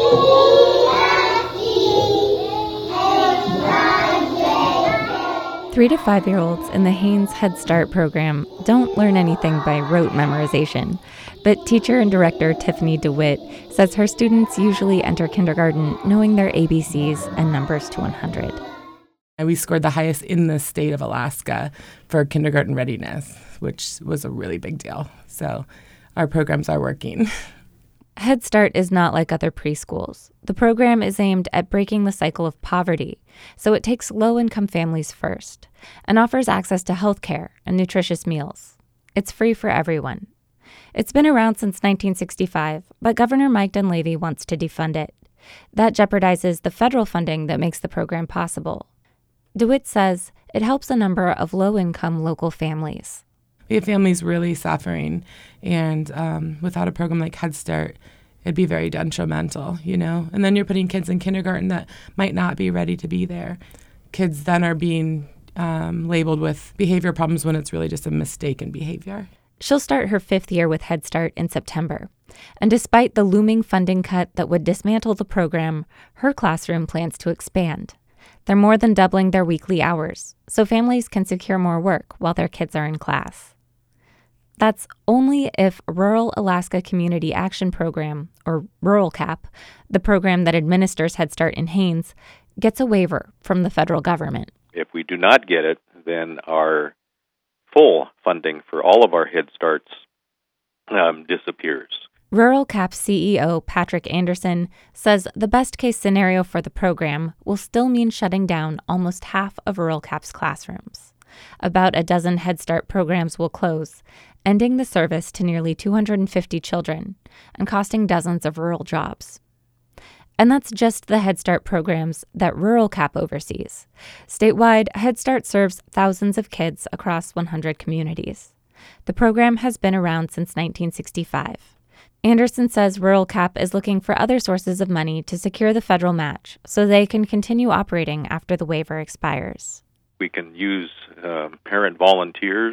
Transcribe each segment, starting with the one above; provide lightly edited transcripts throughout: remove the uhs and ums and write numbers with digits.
3 to 5-year-olds in the Hanes Head Start program don't learn anything by rote memorization, but teacher and director Tiffany DeWitt says her students usually enter kindergarten knowing their ABCs and numbers to 100. We scored the highest in the state of Alaska for kindergarten readiness, which was a really big deal. So our programs are working. Head Start is not like other preschools. The program is aimed at breaking the cycle of poverty, so it takes low-income families first and offers access to health care and nutritious meals. It's free for everyone. It's been around since 1965, but Governor Mike Dunleavy wants to defund it. That jeopardizes the federal funding that makes the program possible. DeWitt says it helps a number of low-income local families. We have families really suffering, and without a program like Head Start, it'd be very detrimental, And then you're putting kids in kindergarten that might not be ready to be there. Kids then are being labeled with behavior problems when it's really just a mistake in behavior. She'll start her 5th year with Head Start in September. And despite the looming funding cut that would dismantle the program, her classroom plans to expand. They're more than doubling their weekly hours, so families can secure more work while their kids are in class. That's only if Rural Alaska Community Action Program, or Rural CAP, the program that administers Head Start in Haines, gets a waiver from the federal government. If we do not get it, then our full funding for all of our Head Starts disappears. Rural CAP's CEO, Patrick Anderson, says the best-case scenario for the program will still mean shutting down almost half of Rural CAP's classrooms. About a dozen Head Start programs will close, ending the service to nearly 250 children and costing dozens of rural jobs. And that's just the Head Start programs that Rural CAP oversees. Statewide, Head Start serves thousands of kids across 100 communities. The program has been around since 1965. Anderson says Rural CAP is looking for other sources of money to secure the federal match so they can continue operating after the waiver expires. We can use parent volunteers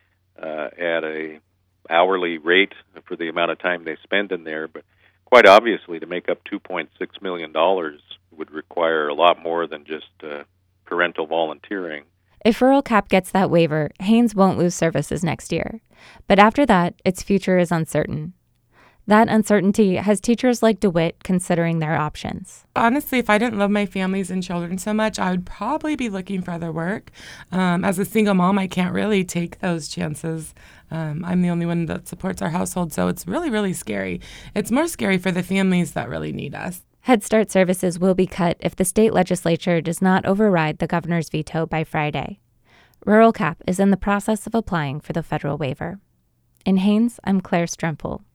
at a hourly rate for the amount of time they spend in there, but quite obviously to make up $2.6 million would require a lot more than just parental volunteering. If Rural CAP gets that waiver, Haines won't lose services next year. But after that, its future is uncertain. That uncertainty has teachers like DeWitt considering their options. Honestly, if I didn't love my families and children so much, I would probably be looking for other work. As a single mom, I can't really take those chances. I'm the only one that supports our household, so it's really, really scary. It's more scary for the families that really need us. Head Start services will be cut if the state legislature does not override the governor's veto by Friday. Rural CAP is in the process of applying for the federal waiver. In Haines, I'm Claire Strempel.